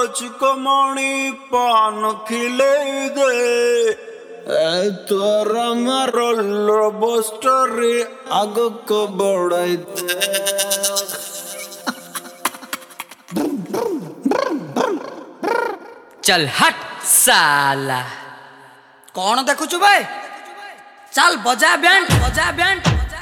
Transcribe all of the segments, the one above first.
चिकमणि पान खिले दे तोर बस्टरी आग को बढ़ाई दे। चल हट साला कौन देखुचु भाई चल बजा बैंड बजा बैंड।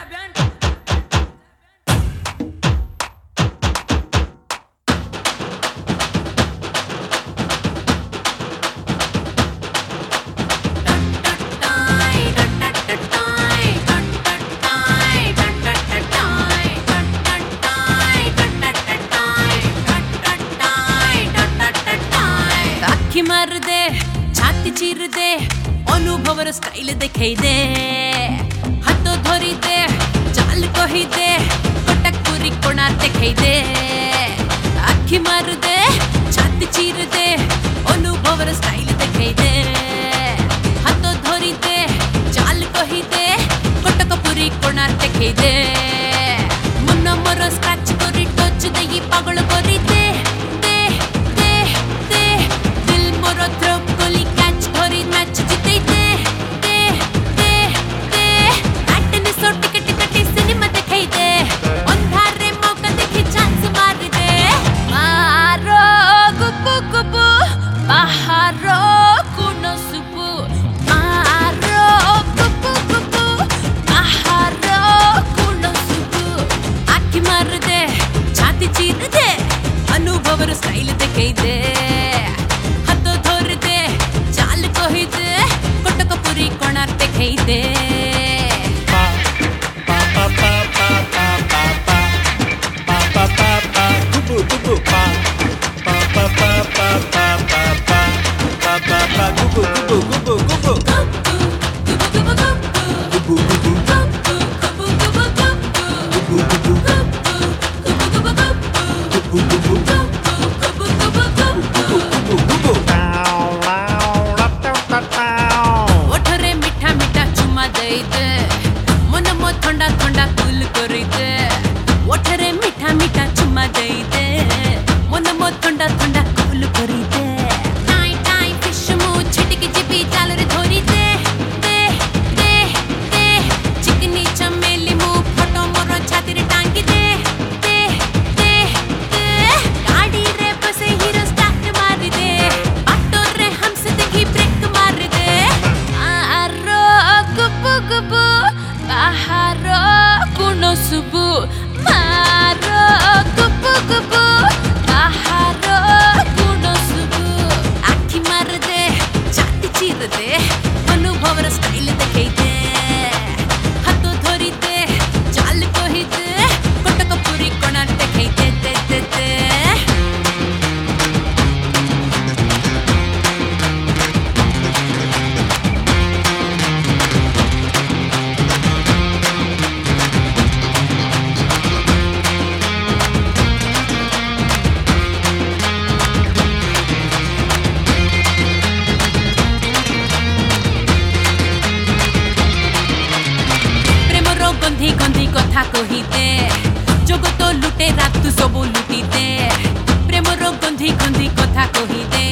मार दे छाती चीर दे अनुभवर स्टाइल देखै दे हाथ धरी दे चाल कही दे कटक पूरी कोना देखै दे। आखी मार दे छाती चीर दे अनुभवर स्टाइल देखै दे हाथ धरी दे चाल कही दे कटक पूरी कोना देखै दे। मन मोर स्क्रैच करी टच देई पागल करी दे अनुभवर स्टाइल देखै दे हाथ धर दे चाल कही दे कटक पूरी कोना देखै दे। ठंडा ठंडा कूल करी दे ओठरे मीठा मीठा चुम्मा दे दे मन मो ठंडा ठंडा कूल करी दे। टाई टाई फिश मु छिटकी जिबी चाल रे धरी दे दे दे दे चिकनी चमेली मु फोटो मोर छाती रे टांगी दे दे दे दे गाड़ी रे बसे हीरो स्टार्ट मार दे ऑटो रे हमसे देखी ब्रेक मार दे। आरो गुबु गुबु बाहर कुनो सुबु मारो गुबु गुबु बाहर कुनो सुबु। आखी मार दे छाती चीर दे अनुभवर स्टाइल देखै दे हाथ धरी दे चाल कही दे कटक पूरी कोना देखै दे दे दे दे। गंधी गंधी कथा कही दे जगत लुटे रातु सब लुटी दे प्रेमर गंधी गंधी कथा कही दे